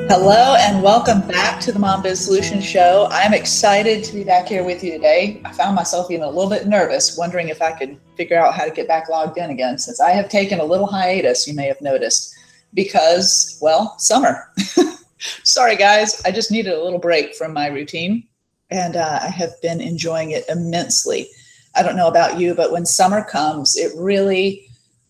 Hello and welcome back to the Mom Biz Solutions Show. I'm excited to be back here with you today. I found myself feeling a little bit nervous, wondering if I could figure out how to get back logged in again, since I have taken a little hiatus, you may have noticed, because, well, summer. Sorry, guys. I just needed a little break from my routine, and I have been enjoying it immensely. I don't know about you, but when summer comes, it really,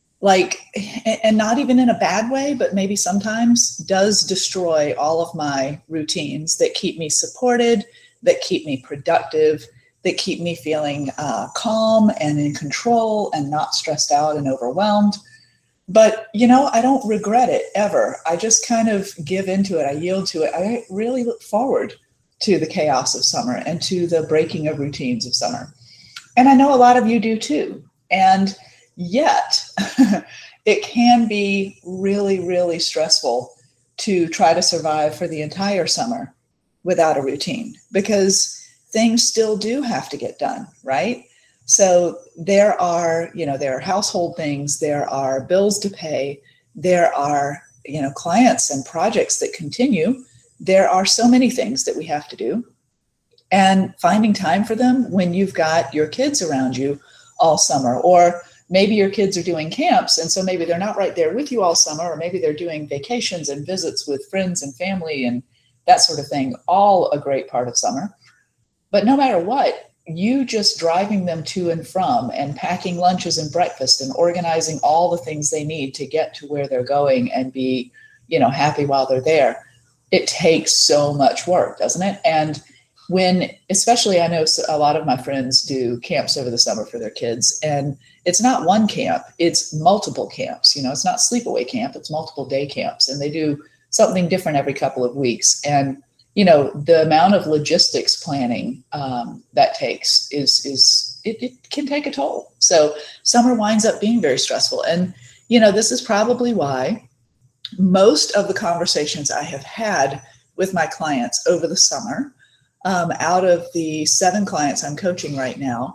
and not even in a bad way, but maybe sometimes does destroy all of my routines that keep me supported, that keep me productive, that keep me feeling calm and in control and not stressed out and overwhelmed. But, I don't regret it ever. I just kind of give into it. I yield to it. I really look forward to the chaos of summer and to the breaking of routines of summer. And I know a lot of you do too. And yet, it can be really, really stressful to try to survive for the entire summer without a routine, because things still do have to get done, right? So there are household things, there are bills to pay, there are, clients and projects that continue. There are so many things that we have to do. And finding time for them when you've got your kids around you all summer, or maybe your kids are doing camps, and so maybe they're not right there with you all summer, or maybe they're doing vacations and visits with friends and family and that sort of thing, all a great part of summer. But no matter what, you just driving them to and from and packing lunches and breakfast and organizing all the things they need to get to where they're going and be, happy while they're there, it takes so much work, doesn't it? And especially I know a lot of my friends do camps over the summer for their kids, and it's not one camp, it's multiple camps. It's not sleepaway camp, it's multiple day camps, and they do something different every couple of weeks. And, the amount of logistics planning that takes it can take a toll. So summer winds up being very stressful. And, this is probably why most of the conversations I have had with my clients over the summer, out of the 7 clients I'm coaching right now,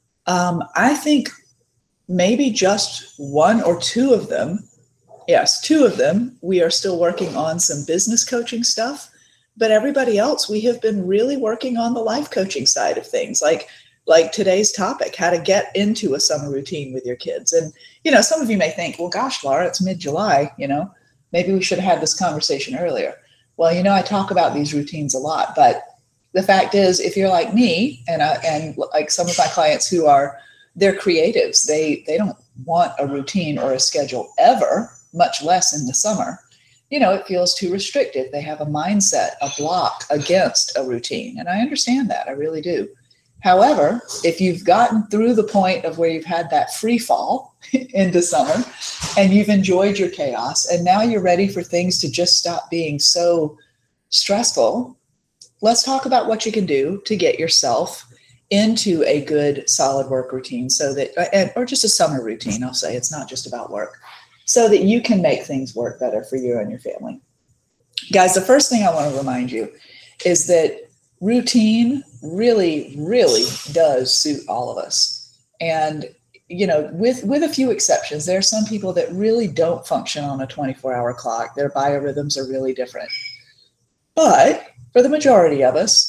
I think maybe just 1 or 2 of them, yes, 2 of them, we are still working on some business coaching stuff. But everybody else, we have been really working on the life coaching side of things, like today's topic, how to get into a summer routine with your kids. And, some of you may think, well, gosh, Laura, it's mid-July, maybe we should have had this conversation earlier. Well, I talk about these routines a lot, but the fact is, if you're like me and like some of my clients they're creatives, they don't want a routine or a schedule ever, much less in the summer. It feels too restrictive. They have a mindset, a block against a routine. And I understand that. I really do. However, if you've gotten through the point of where you've had that free fall into summer and you've enjoyed your chaos, and now you're ready for things to just stop being so stressful, let's talk about what you can do to get yourself into a good, solid work routine, or just a summer routine. I'll say it's not just about work, so that you can make things work better for you and your family. Guys, the first thing I want to remind you is that routine really, really does suit all of us. And, with a few exceptions, there are some people that really don't function on a 24-hour clock. Their biorhythms are really different. But for the majority of us,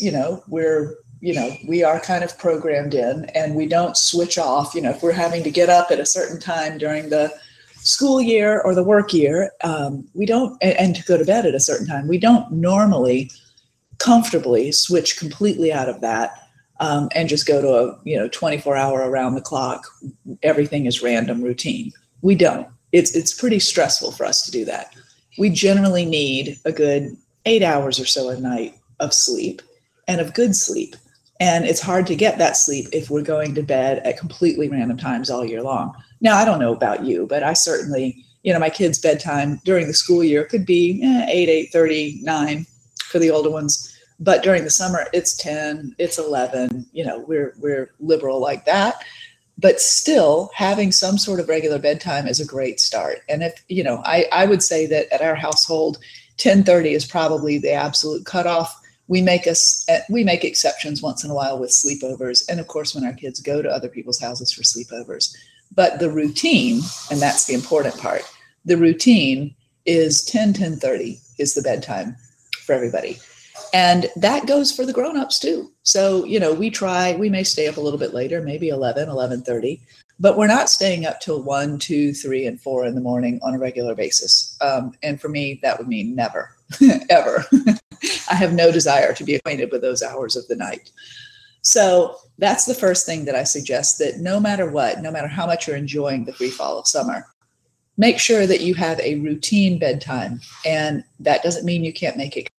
we are kind of programmed in, and we don't switch off. If we're having to get up at a certain time during the school year or the work year, we don't, and to go to bed at a certain time, we don't normally comfortably switch completely out of that and just go to a 24-hour around the clock, everything is random routine. We don't. It's pretty stressful for us to do that. We generally need a good 8 hours or so a night of sleep, and of good sleep. And it's hard to get that sleep if we're going to bed at completely random times all year long. Now, I don't know about you, but I certainly, my kids' bedtime during the school year could be 8, 8:30, 9 for the older ones. But during the summer, it's 10, it's 11, we're liberal like that. But still, having some sort of regular bedtime is a great start. And if, I would say that at our household, 10:30 is probably the absolute cutoff. We make exceptions once in a while with sleepovers. And of course, when our kids go to other people's houses for sleepovers. But the routine, and that's the important part, the routine is 10:30 is the bedtime. for everybody. And that goes for the grown-ups too. So, we may stay up a little bit later, maybe 11:30, but we're not staying up till 1, 2, 3, and 4 in the morning on a regular basis. And for me, that would mean never, ever. I have no desire to be acquainted with those hours of the night. So that's the first thing that I suggest, that no matter what, no matter how much you're enjoying the free fall of summer, make sure that you have a routine bedtime. And that doesn't mean you can't make it.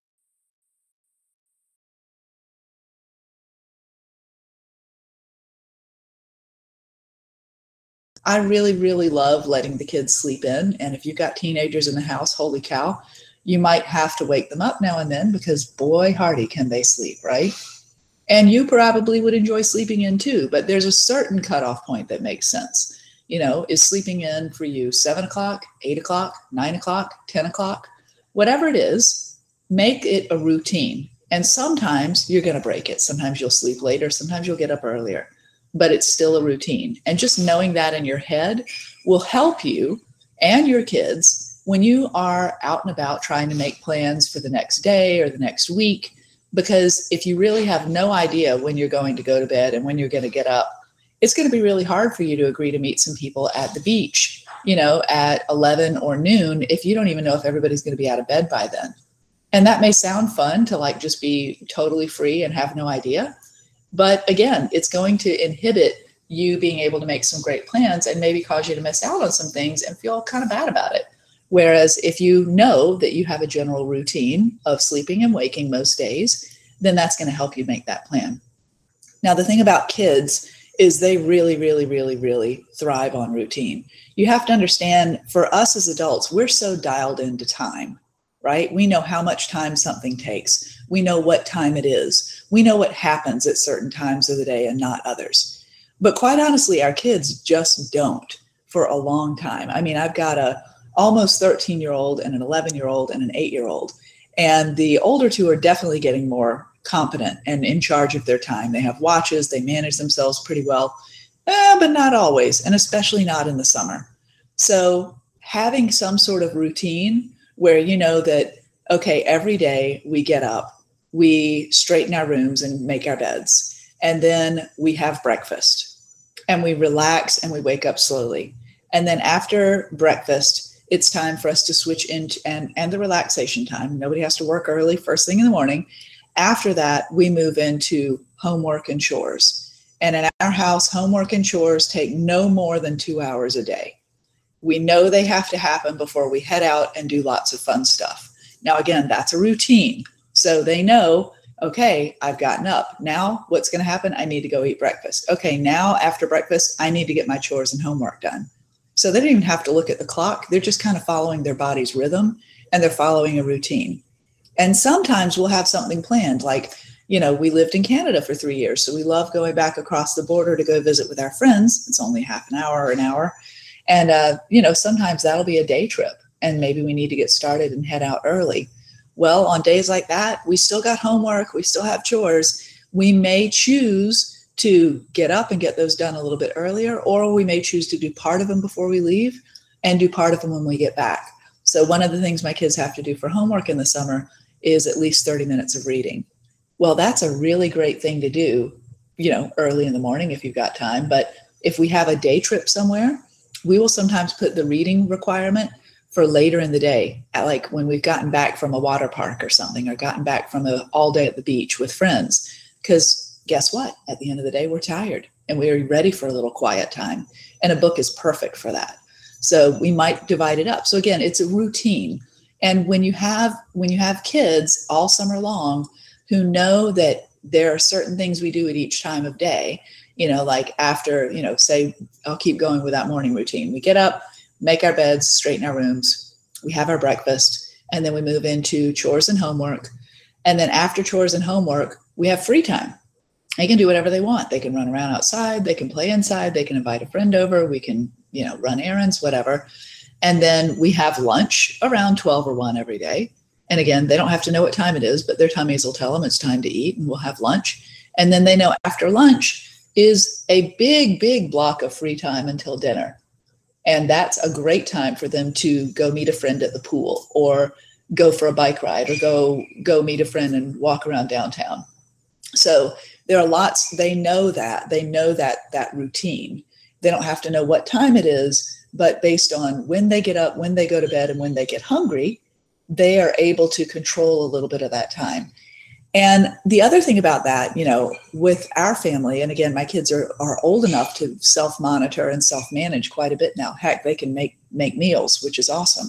I really, really love letting the kids sleep in. And if you've got teenagers in the house, holy cow, you might have to wake them up now and then, because boy, hardy, can they sleep, right? And you probably would enjoy sleeping in too, but there's a certain cutoff point that makes sense. Is sleeping in for you 7 o'clock, 8 o'clock, 9 o'clock, 10 o'clock, whatever it is, make it a routine. And sometimes you're going to break it. Sometimes you'll sleep later. Sometimes you'll get up earlier, but it's still a routine. And just knowing that in your head will help you and your kids when you are out and about trying to make plans for the next day or the next week. Because if you really have no idea when you're going to go to bed and when you're going to get up, it's going to be really hard for you to agree to meet some people at the beach, at 11 or noon, if you don't even know if everybody's going to be out of bed by then. And that may sound fun to just be totally free and have no idea. But again, it's going to inhibit you being able to make some great plans and maybe cause you to miss out on some things and feel kind of bad about it. Whereas if you know that you have a general routine of sleeping and waking most days, then that's going to help you make that plan. Now, the thing about kids is they really, really, really, really thrive on routine. You have to understand, for us as adults, we're so dialed into time, right? We know how much time something takes. We know what time it is. We know what happens at certain times of the day and not others. But quite honestly, our kids just don't for a long time. I mean, I've got a almost 13-year-old and an 11-year-old and an 8-year-old. And the older two are definitely getting more competent and in charge of their time. They have watches, they manage themselves pretty well, but not always, and especially not in the summer. So having some sort of routine where you know that, okay, every day we get up, we straighten our rooms and make our beds, and then we have breakfast and we relax and we wake up slowly. And then after breakfast, it's time for us to switch into and the relaxation time. Nobody has to work early first thing in the morning. After that, we move into homework and chores. And in our house, homework and chores take no more than 2 hours a day. We know they have to happen before we head out and do lots of fun stuff. Now, again, that's a routine. So they know, okay, I've gotten up. Now what's going to happen? I need to go eat breakfast. Okay, now after breakfast, I need to get my chores and homework done. So they don't even have to look at the clock. They're just kind of following their body's rhythm, and they're following a routine. And sometimes we'll have something planned, like, we lived in Canada for 3 years, so we love going back across the border to go visit with our friends. It's only half an hour or an hour. And, sometimes that'll be a day trip, and maybe we need to get started and head out early. Well, on days like that, we still got homework, we still have chores. We may choose to get up and get those done a little bit earlier, or we may choose to do part of them before we leave and do part of them when we get back. So one of the things my kids have to do for homework in the summer is at least 30 minutes of reading. Well, that's a really great thing to do, early in the morning if you've got time. But if we have a day trip somewhere, we will sometimes put the reading requirement for later in the day, like when we've gotten back from a water park or something, or gotten back from all day at the beach with friends. Because guess what? At the end of the day, we're tired and we're ready for a little quiet time. And a book is perfect for that. So we might divide it up. So again, it's a routine. And when you have kids all summer long who know that there are certain things we do at each time of day, like after, say, I'll keep going with that morning routine. We get up, make our beds, straighten our rooms, we have our breakfast, and then we move into chores and homework. And then after chores and homework, we have free time. They can do whatever they want. They can run around outside. They can play inside. They can invite a friend over. We can, run errands, whatever. And then we have lunch around 12 or 1 every day. And again, they don't have to know what time it is, but their tummies will tell them it's time to eat, and we'll have lunch. And then they know after lunch is a big, big block of free time until dinner. And that's a great time for them to go meet a friend at the pool, or go for a bike ride or go meet a friend and walk around downtown. So there are lots, they know that routine. They don't have to know what time it is, but based on when they get up, when they go to bed, and when they get hungry, they are able to control a little bit of that time. And the other thing about that, with our family, and again, my kids are old enough to self-monitor and self-manage quite a bit now. Heck, they can make meals, which is awesome.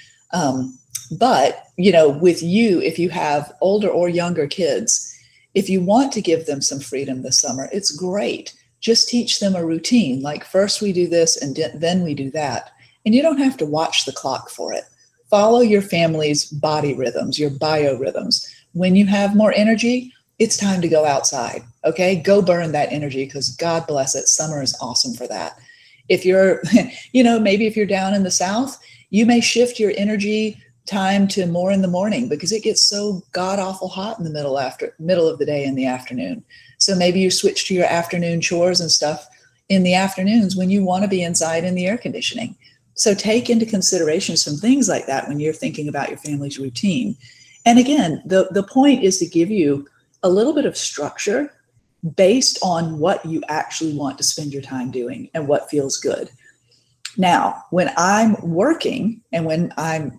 But, with you, if you have older or younger kids, if you want to give them some freedom this summer, it's great. Just teach them a routine. Like first we do this and then we do that. And you don't have to watch the clock for it. Follow your family's body rhythms, your biorhythms. When you have more energy, it's time to go outside. Okay, go burn that energy because God bless it. Summer is awesome for that. If you're, maybe if you're down in the South, you may shift your energy time to more in the morning because it gets so god awful hot in the middle of the day in the afternoon. So maybe you switch to your afternoon chores and stuff in the afternoons when you want to be inside in the air conditioning. So take into consideration some things like that when you're thinking about your family's routine. And again, the point is to give you a little bit of structure based on what you actually want to spend your time doing and what feels good. Now, when I'm working and when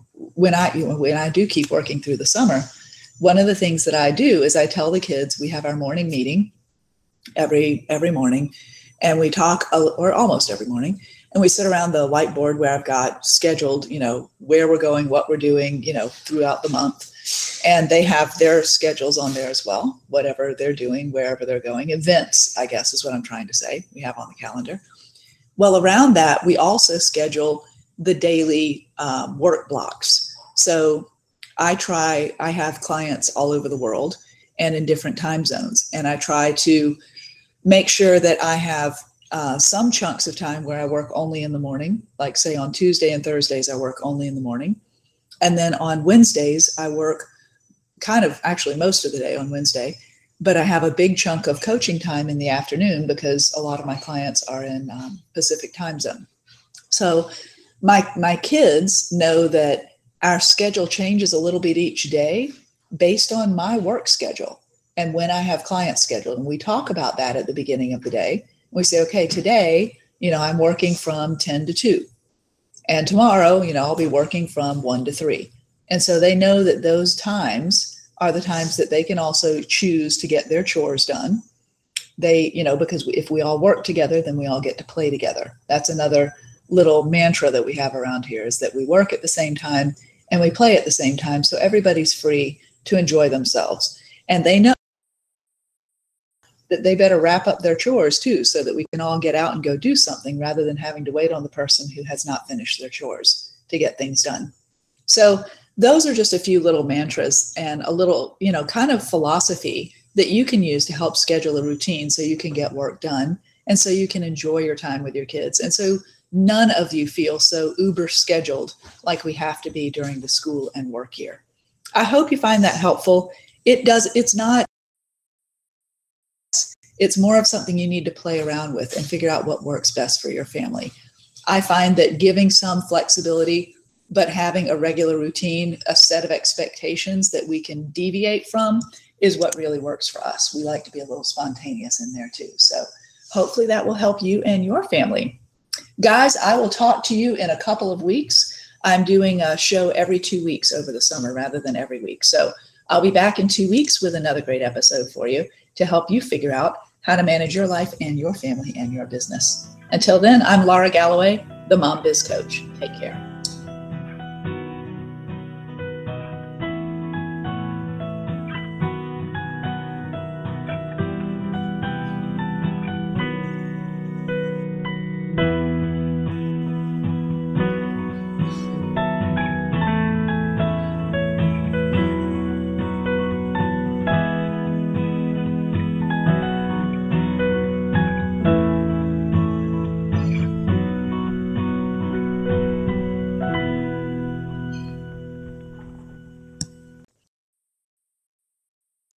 I do keep working through the summer, one of the things that I do is I tell the kids, we have our morning meeting every morning, and we talk, or almost every morning, and we sit around the whiteboard where I've got scheduled, where we're going, what we're doing, throughout the month. And they have their schedules on there as well, whatever they're doing, wherever they're going. Events, I guess, is what I'm trying to say, we have on the calendar. Well, around that, we also schedule the daily work blocks. So I have clients all over the world and in different time zones. And I try to make sure that I have some chunks of time where I work only in the morning, like say on Tuesday and Thursdays, I work only in the morning. And then on Wednesdays, I work actually most of the day on Wednesday, but I have a big chunk of coaching time in the afternoon because a lot of my clients are in Pacific time zone. So my kids know that our schedule changes a little bit each day based on my work schedule and when I have clients scheduled. And we talk about that at the beginning of the day. We say, okay, today, I'm working from 10 to 2. And tomorrow, I'll be working from 1 to 3. And so they know that those times are the times that they can also choose to get their chores done. They, because if we all work together, then we all get to play together. That's another little mantra that we have around here, is that we work at the same time and we play at the same time. So everybody's free to enjoy themselves. And they know that they better wrap up their chores too, so that we can all get out and go do something rather than having to wait on the person who has not finished their chores to get things done. So those are just a few little mantras and a little, kind of philosophy that you can use to help schedule a routine so you can get work done and so you can enjoy your time with your kids. And so none of you feel so uber scheduled like we have to be during the school and work year. I hope you find that helpful. It's more of something you need to play around with and figure out what works best for your family. I find that giving some flexibility, but having a regular routine, a set of expectations that we can deviate from, is what really works for us. We like to be a little spontaneous in there too. So hopefully that will help you and your family. Guys, I will talk to you in a couple of weeks. I'm doing a show every 2 weeks over the summer rather than every week. So I'll be back in 2 weeks with another great episode for you to help you figure out how to manage your life and your family and your business. Until then, I'm Laura Galloway, the Mom Biz Coach. Take care.